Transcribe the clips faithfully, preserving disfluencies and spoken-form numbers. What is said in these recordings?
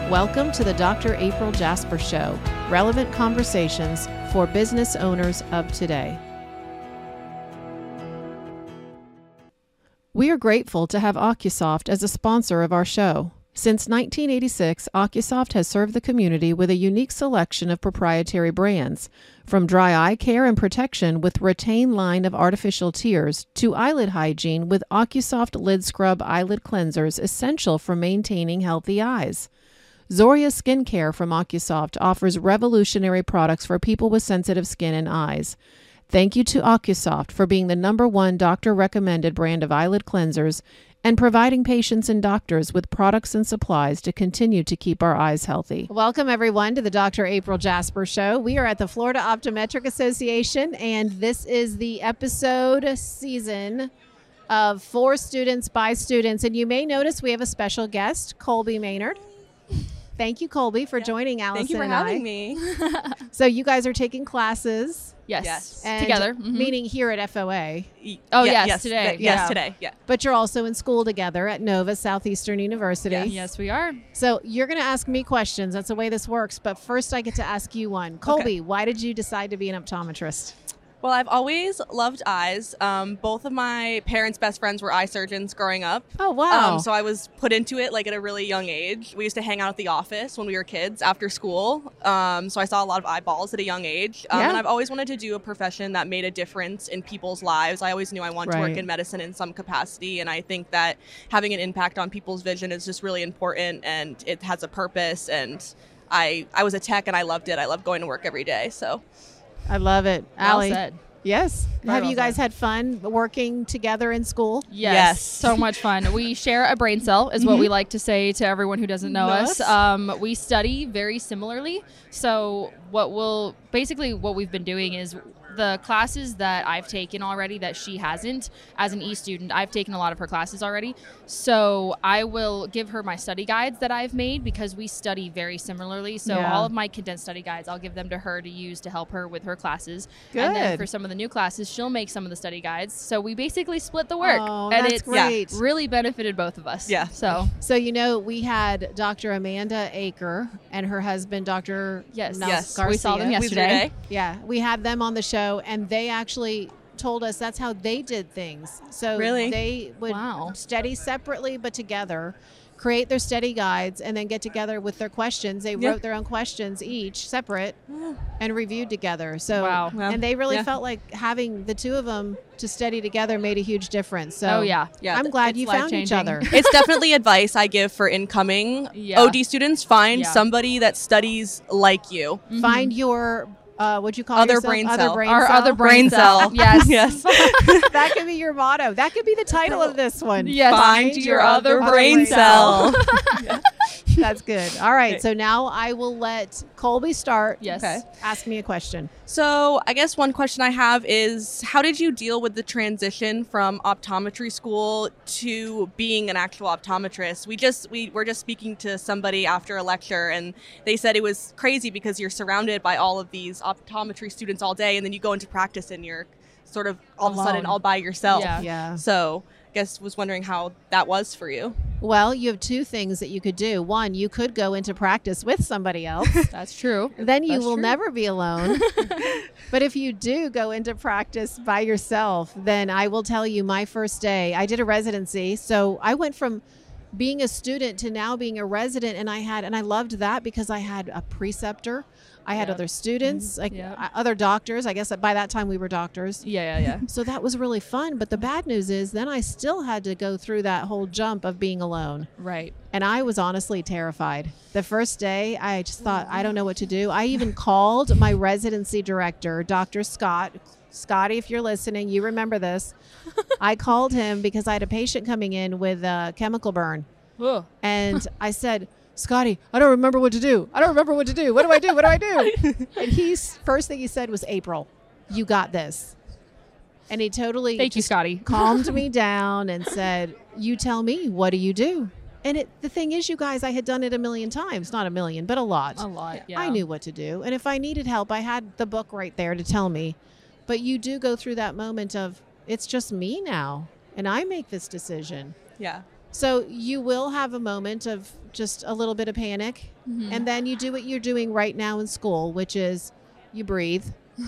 Welcome to the Doctor April Jasper Show, relevant conversations for business owners of today. We are grateful to have OcuSoft as a sponsor of our show. Since nineteen eighty-six, OcuSoft has served the community with a unique selection of proprietary brands, from dry eye care and protection with Retain line of artificial tears to eyelid hygiene with OcuSoft Lid Scrub eyelid cleansers essential for maintaining healthy eyes. Zoria Skincare from OcuSoft offers revolutionary products for people with sensitive skin and eyes. Thank you to OcuSoft for being the number one doctor-recommended brand of eyelid cleansers and providing patients and doctors with products and supplies to continue to keep our eyes healthy. Welcome, everyone, to the Doctor April Jasper Show. We are at the Florida Optometric Association, and this is the episode season of For Students by Students. And you may notice we have a special guest, Colby Maynard. Thank you, Colby, for yeah. joining Allison Thank you for and having I. me. So you guys are taking classes. Yes, yes. And together. Mm-hmm. Meaning here at F O A. Oh, yeah, yes, yes, today. Th- yeah. Yes, today. Yeah. But you're also in school together at Nova Southeastern University. Yes, yes we are. So you're going to ask me questions. That's the way this works. But first I get to ask you one. Colby, okay. Why did you decide to be an optometrist? Well, I've always loved eyes. Um, both of my parents' best friends were eye surgeons growing up. Oh, wow. Um, so I was put into it like at a really young age. We used to hang out at the office when we were kids after school. Um, so I saw a lot of eyeballs at a young age. Um, yeah. And I've always wanted to do a profession that made a difference in people's lives. I always knew I wanted Right. to work in medicine in some capacity. And I think that having an impact on people's vision is just really important, and it has a purpose. And I, I was a tech and I loved it. I love going to work every day. So I love it. Well Allie? said. Yes. Very Have well you guys said. had fun working together in school? Yes, Yes. so much fun. We share a brain cell, is what Mm-hmm. we like to say to everyone who doesn't know Nice. us. Um, we study very similarly. So what we'll basically what we've been doing is the classes that I've taken already that she hasn't, as an E student, I've taken a lot of her classes already. So I will give her my study guides that I've made because we study very similarly. So Yeah. all of my condensed study guides, I'll give them to her to use to help her with her classes. And then Good. for some of the new classes, she'll make some of the study guides. So we basically split the work. Oh, and that's it's great. really benefited both of us. Yeah. So So, you know, we had Doctor Amanda Aker and her husband, Doctor yes, Nels Yes. Garcia. we saw them Weasley yesterday. Day. Yeah, we had them on the show, and they actually told us that's how they did things. So Really? they would Wow. study separately but together, create their study guides, and then get together with their questions. They Yeah. wrote their own questions each separate and reviewed together. So Wow. Wow. and they really Yeah. felt like having the two of them to study together made a huge difference. So Oh, yeah. Yeah, I'm th- glad it's you found each life-changing. other. It's definitely advice I give for incoming Yeah. O D students. Find Yeah. somebody that studies like you. Mhm. Find your uh, what'd you call Other yourself? brain other cell. brain Our cell? other brain, Brain cell. Yes. Yes. That could be your motto. That could be the title of this one. Yes. Find your other brain cell. That's good. All right. So now I will let Colby start. Yes. Okay. Ask me a question. So I guess one question I have is, how did you deal with the transition from optometry school to being an actual optometrist? We just we were just speaking to somebody after a lecture, and they said it was crazy because you're surrounded by all of these optometry students all day, and then you go into practice and you're sort of all of a sudden Alone. all by yourself. Yeah. Yeah. So I guess was wondering how that was for you. Well, you have two things that you could do. One, you could go into practice with somebody else. That's true. Then you That's will true. never be alone. But if you do go into practice by yourself, then I will tell you my first day, I did a residency. So I went from being a student to now being a resident, and I had, and I loved that because I had a preceptor. I had Yep. other students, like Yep. uh, other doctors. I guess by that time we were doctors. Yeah, yeah, yeah. So that was really fun. But the bad news is then I still had to go through that whole jump of being alone. Right. And I was honestly terrified. The first day, I just thought, I don't know what to do. I even called my residency director, Doctor Scott. Scotty, if you're listening, you remember this. I called him because I had a patient coming in with a chemical burn. Ugh. And I said, Scotty, I don't remember what to do. I don't remember what to do. What do I do? What do I do? And he's first thing he said was, April, you got this. And he totally Thank you, just Scotty. calmed me down and said, you tell me, what do you do? And it, the thing is, you guys, I had done it a million times, not a million, but a lot. A lot. Yeah. I knew what to do. And if I needed help, I had the book right there to tell me. But you do go through that moment of, it's just me now, and I make this decision. Yeah. So you will have a moment of just a little bit of panic. Mhm. And then you do what you're doing right now in school, which is you breathe.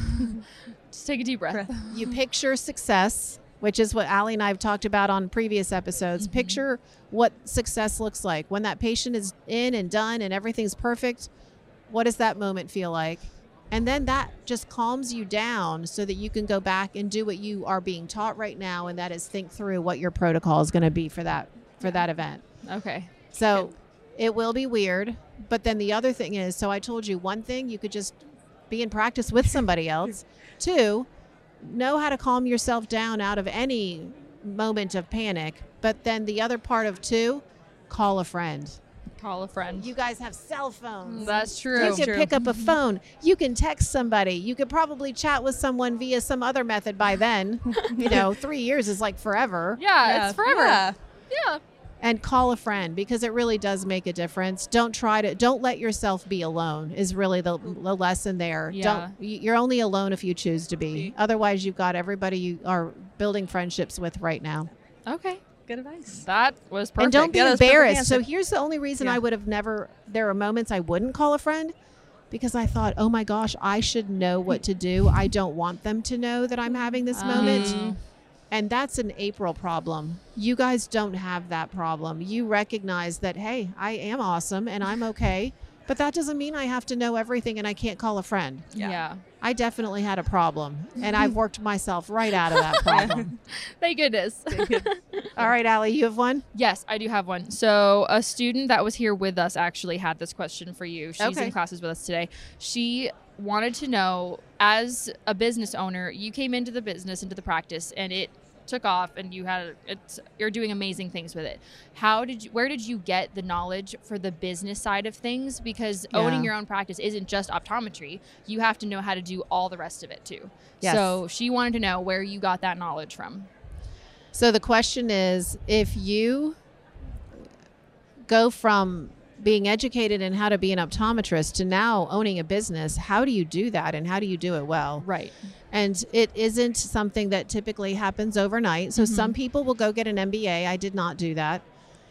Just take a deep breath. Breath. You picture success, which is what Allie and I have talked about on previous episodes. Mhm. Picture what success looks like. When that patient is in and done and everything's perfect, what does that moment feel like? And then that just calms you down so that you can go back and do what you are being taught right now, and that is think through what your protocol is going to be for that for that event. Okay. So it will be weird, but then the other thing is, so I told you one thing, you could just be in practice with somebody else. Two, know how to calm yourself down out of any moment of panic. But then the other part of two, call a friend. Call a friend. You guys have cell phones. That's true. You That's can true. pick up a phone. You can text somebody. You could probably chat with someone via some other method by then. You know, three years is like forever. Yeah, Yeah. it's forever. Yeah. Yeah. And call a friend, because it really does make a difference. Don't try to, don't let yourself be alone is really the, the lesson there. Yeah. Don't, y- you're only alone if you choose to be. Otherwise, you've got everybody you are building friendships with right now. Okay. Good advice. That was perfect. And don't be Yeah, that was perfect embarrassed. So answer. here's the only reason Yeah. I would have never, there are moments I wouldn't call a friend, because I thought, oh my gosh, I should know what to do. I don't want them to know that I'm having this moment. Um, And that's an April problem. You guys don't have that problem. You recognize that, hey, I am awesome and I'm okay, but that doesn't mean I have to know everything and I can't call a friend. Yeah. yeah. I definitely had a problem, and I've worked myself right out of that problem. Thank goodness. All right, Allie, you have one? Yes, I do have one. So a student that was here with us actually had this question for you. She's Okay. in classes with us today. She wanted to know, as a business owner, you came into the business, into the practice, and it took off, and you had it's you're doing amazing things with it. How did you, where did you get the knowledge for the business side of things? Because Yeah. owning your own practice isn't just optometry. You have to know how to do all the rest of it too. Yes. So she wanted to know where you got that knowledge from. So the question is, if you go from being educated in how to be an optometrist to now owning a business, how do you do that, and how do you do it well? Right. And it isn't something that typically happens overnight. So Mhm. some people will go get an M B A. I did not do that.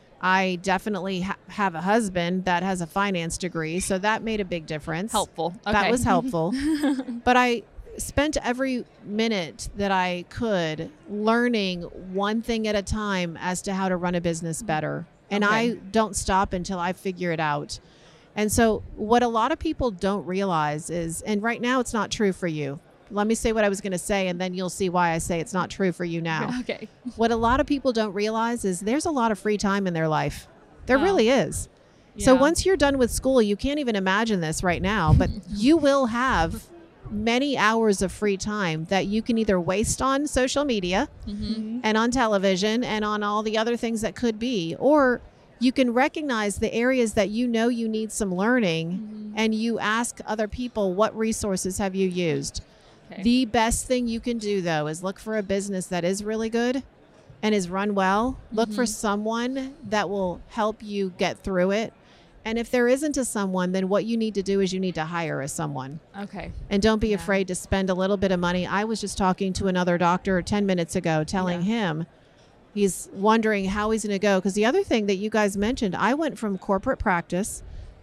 I definitely ha- have a husband that has a finance degree, so that made a big difference. Helpful. Okay. That was helpful. But I spent every minute that I could learning one thing at a time as to how to run a business better. And Okay. I don't stop until I figure it out. And so what a lot of people don't realize is, and right now it's not true for you. Let me say what I was going to say, and then you'll see why I say it's not true for you now. Okay. What a lot of people don't realize is there's a lot of free time in their life. There Oh. really is. So Yeah. once you're done with school, you can't even imagine this right now, but you will have many hours of free time that you can either waste on social media Mhm. and on television and on all the other things that could be, or you can recognize the areas that you know you need some learning, and you ask other people, what resources have you used? Okay. The best thing you can do, though, is look for a business that is really good and is run well. Look for Mhm. someone that will help you get through it. And if there isn't a someone, then what you need to do is you need to hire a someone. Okay. And don't be Yeah. afraid to spend a little bit of money. I was just talking to another doctor ten minutes ago, telling Yeah. him he's wondering how he's going to go. Because the other thing that you guys mentioned, I went from corporate practice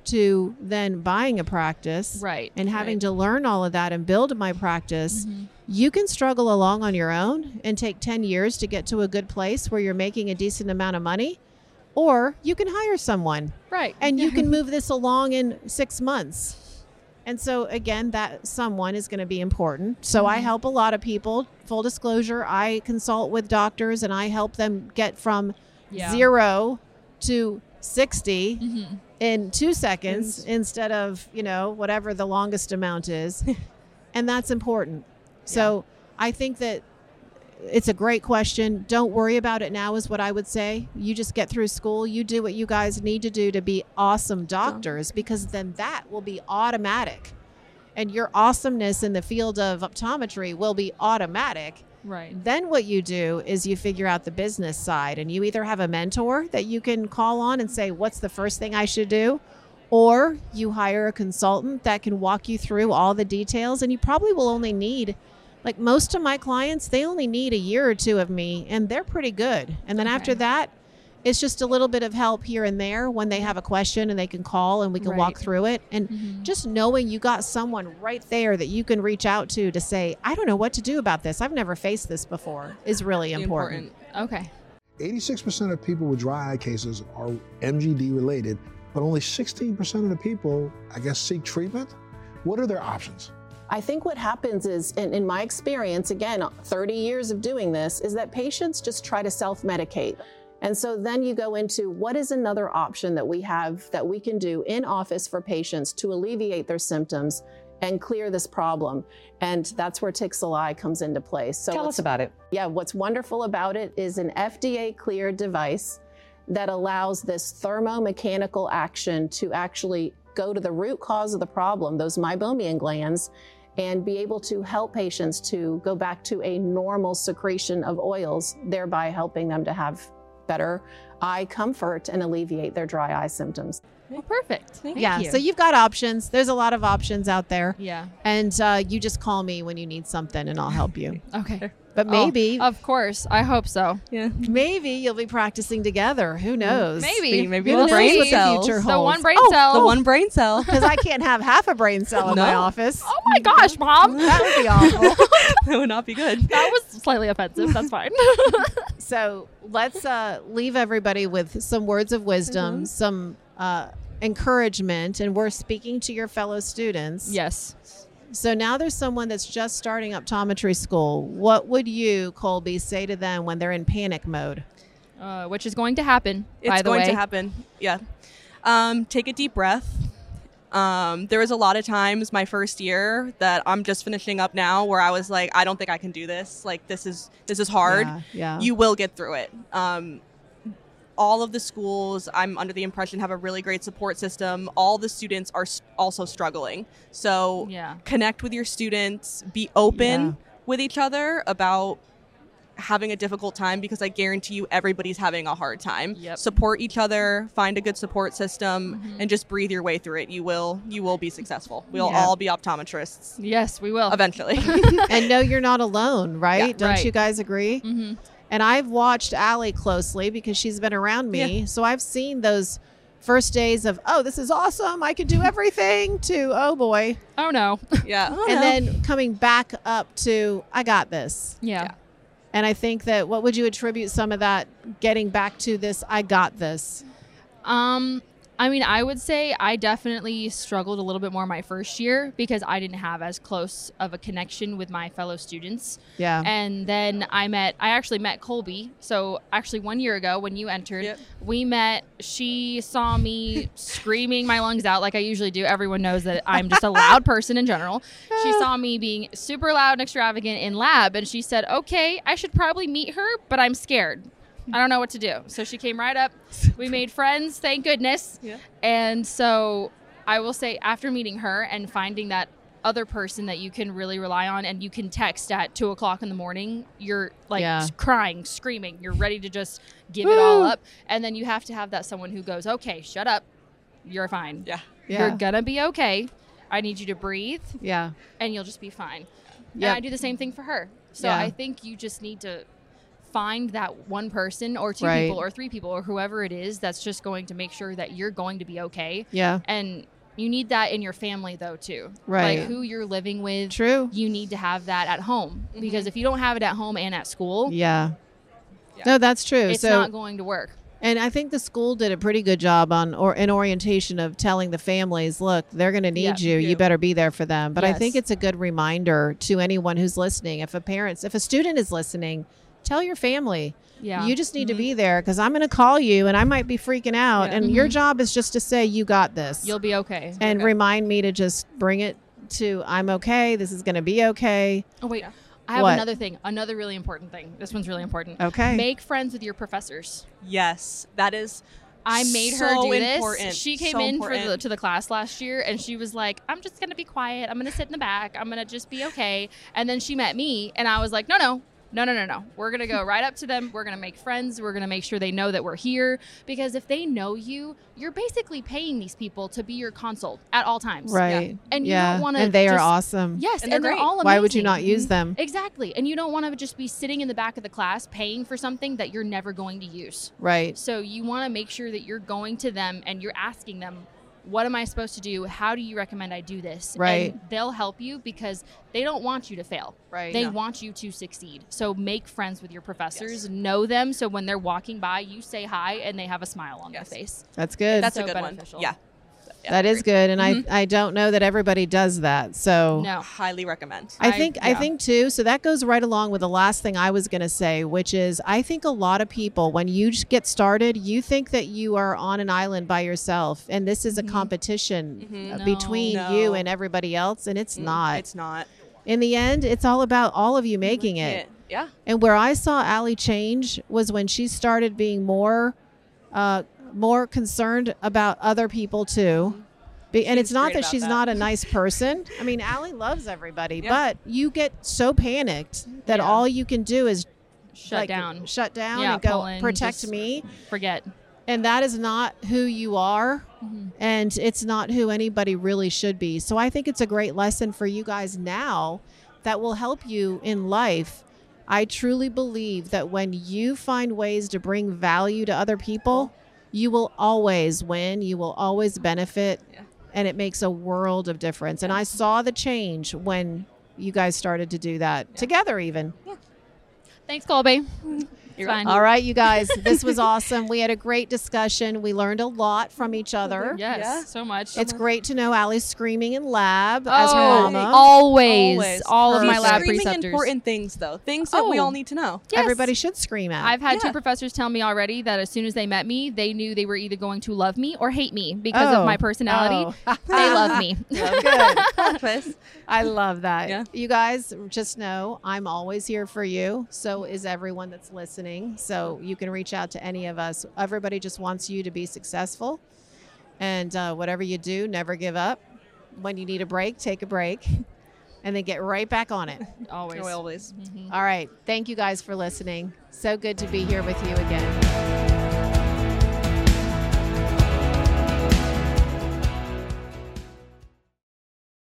to then buying a practice Right. and having right. to learn all of that and build my practice. Mhm. You can struggle along on your own and take ten years to get to a good place where you're making a decent amount of money, or you can hire someone Right. and you can move this along in six months. And so again, that someone is going to be important. So I Mhm. help a lot of people. Full disclosure, I consult with doctors and I help them get from Yeah. zero to sixty Mhm. in two seconds instead of, you know, whatever the longest amount is. And that's important. So I think that it's a great question. Don't worry about it now is what I would say. You just get through school. You do what you guys need to do to be awesome doctors, because then that will be automatic. And your awesomeness in the field of optometry will be automatic. Right. Then what you do is you figure out the business side, and you either have a mentor that you can call on and say, what's the first thing I should do? Or you hire a consultant that can walk you through all the details. And you probably will only need, like most of my clients, they only need a year or two of me, and they're pretty good. And then Okay. after that, It's just a little bit of help here and there when they have a question, and they can call and we can Right. walk through it. And Mhm. just knowing you got someone right there that you can reach out to to say, I don't know what to do about this. I've never faced this before, is really important. Okay. eighty-six percent of people with dry eye cases are M G D related, but only sixteen percent of the people, I guess, seek treatment. What are their options? I think what happens is, in, in my experience, again, thirty years of doing this, is that patients just try to self-medicate. And so then you go into what is another option that we have that we can do in office for patients to alleviate their symptoms and clear this problem. And that's where Tixalai comes into place. So Tell us about it. Yeah, what's wonderful about it is an F D A cleared device that allows this thermomechanical action to actually go to the root cause of the problem, those meibomian glands, and be able to help patients to go back to a normal secretion of oils, thereby helping them to have better eye comfort and alleviate their dry eye symptoms. Well, perfect. Thank yeah, you. so you've got options. There's a lot of options out there. Yeah. And uh, you just call me when you need something and I'll help you. Okay. But maybe, Oh, of course. I hope so. Yeah. maybe you'll be practicing together. Who knows? Maybe. Maybe Who the knows brain what the cells. future The holds. one brain Oh, cell. The one brain cell. Because I can't have half a brain cell in my No. office. Oh my gosh, Mom. That would be awful. That would not be good. That was slightly offensive. That's fine. So let's uh, leave everybody with some words of wisdom, Mm-hmm. some uh, encouragement, and we're speaking to your fellow students. Yes. So now there's someone that's just starting optometry school. What would you, Colby, say to them when they're in panic mode? Uh, which is going to happen, It's by the going way. to happen. Yeah. Um, take a deep breath. Um, there was a lot of times my first year that I'm just finishing up now where I was like, I don't think I can do this. Like, this is this is hard. Yeah, yeah. You will get through it. Um, all of the schools, I'm under the impression, have a really great support system. All the students are s- also struggling. So Yeah. connect with your students. Be open Yeah. with each other about having a difficult time, because I guarantee you everybody's having a hard time. Yep. Support each other, find a good support system, Mhm. and just breathe your way through it. You will you will be successful. We'll Yeah. all be optometrists Yes, we will. eventually. And know you're not alone, right? Yeah, Don't right. you guys agree? Mm-hmm. And I've watched Allie closely because she's been around me. So I've seen those first days of, oh, this is awesome. I can do everything, to, oh boy. Oh, no. yeah. Oh, And no. then coming back up to, I got this. Yeah. Yeah. And I think that what would you attribute some of that getting back to this, I got this? Um, I mean, I would say I definitely struggled a little bit more my first year because I didn't have as close of a connection with my fellow students. Yeah. And then I met, I actually met Colby. So actually one year ago when you entered, Yep. we met, she saw me screaming my lungs out like I usually do. Everyone knows that I'm just a loud person in general. She saw me being super loud and extravagant in lab and she said, okay, I should probably meet her, but I'm scared. I don't know what to do. So she came right up. We made friends, thank goodness. Yeah. And so I will say after meeting her and finding that other person that you can really rely on and you can text at two o'clock in the morning, you're like Yeah. crying, screaming, you're ready to just give it all up. And then you have to have that someone who goes, okay, shut up. You're fine. yeah. Yeah. You're gonna be okay. I need you to breathe Yeah. and you'll just be fine. Yep. And I do the same thing for her. So Yeah. I think you just need to find that one person or two Right. people or three people or whoever it is that's just going to make sure that you're going to be okay. Yeah. And you need that in your family though too. Right. Like who you're living with. True. You need to have that at home because if you don't have it at home and at school, Yeah. Yeah. No, that's true. it's so, not going to work. and I think the school did a pretty good job on or an orientation of telling the families, look, they're going to need Yeah, you. you You do. better be there for them. But I Yes. think it's a good reminder to anyone who's listening. If a parents, if a student is listening, tell your family. Yeah. You just need to be there because I'm going to call you and I might be freaking out. Yeah. And your job is just to say, you got this. You'll be okay. and okay. remind me to just bring it to, I'm okay. This is going to be okay. Oh wait. I have What? another thing, another really important thing. This one's really important. Okay. Make friends with your professors. Yes. That is I made her so do this. important. She came So in for the, important. to the class last year and she was like, I'm just going to be quiet. I'm going to sit in the back. I'm going to just be okay. And then she met me and I was like, no, no, No, no, no, no. We're going to go right up to them. We're going to make friends. We're going to make sure they know that we're here. Because if they know you, you're basically paying these people to be your consult at all times. Right. Yeah. And you yeah. don't want to. And they are just, awesome. Yes. And And, they're they're great. all amazing. Why would you not use them? Exactly. And you don't want to just be sitting in the back of the class paying for something that you're never going to use. Right. So you want to make sure that you're going to them and you're asking them, what am I supposed to do? How do you recommend I do this? Right. And they'll help you because they don't want you to fail. Right. They No. want you to succeed. So make friends with your professors, know them. So when they're walking by, you say hi and they have a smile on Yes. their face. That's good. That's so a good beneficial. one. Yeah. Yeah, that is great. good. And Mhm. I, I don't know that everybody does that. So No. Highly recommend. I I- think I yeah. think too. So that goes right along with the last thing I was going to say, which is I think a lot of people, when you just get started, you think that you are on an island by yourself, and this is a Mhm. competition Mhm. uh, No. between No. you and everybody else, and it's Mm, not. It's not. In the end, it's all about all of you making it. Yeah. And where I saw Allie change was when she started being more, uh, more concerned about other people too. Be, and She's it's not great that about she's that. not a nice person. I mean, Allie loves everybody, Yeah. but you get so panicked that Yeah. all you can do is Shut like, down. shut down, Yeah, and go pull in, protect just- me. Forget. And that is not who you are. Mhm. And it's not who anybody really should be. So I think it's a great lesson for you guys now that will help you in life. I truly believe that when you find ways to bring value to other people, you will always win. You will always benefit. Yeah. And it makes a world of difference. And I saw the change when you guys started to do that Yeah. together even. Thanks, Colby. You're Fine. All right, you guys, this was awesome. We had a great discussion. We learned a lot from each other. Yes, Yeah. so much. It's great to know Allie's screaming in lab as her Oh, mama. always, Always. all of She's my lab screaming preceptors. important things, though. Things that we Oh. all need to know. Yes. Everybody should scream at. I've had Yeah. two professors tell me already that as soon as they met me, they knew they were either going to love me or hate me because Oh. of my personality. Oh. They love me. Well, good. Plot twist. I love that. Yeah. You guys just know I'm always here for you. So is everyone that's listening. So you can reach out to any of us. Everybody just wants you to be successful. And uh, whatever you do, never give up. When you need a break, take a break. And then get right back on it. Always. Always. Mhm. All right. Thank you guys for listening. So good to be here with you again.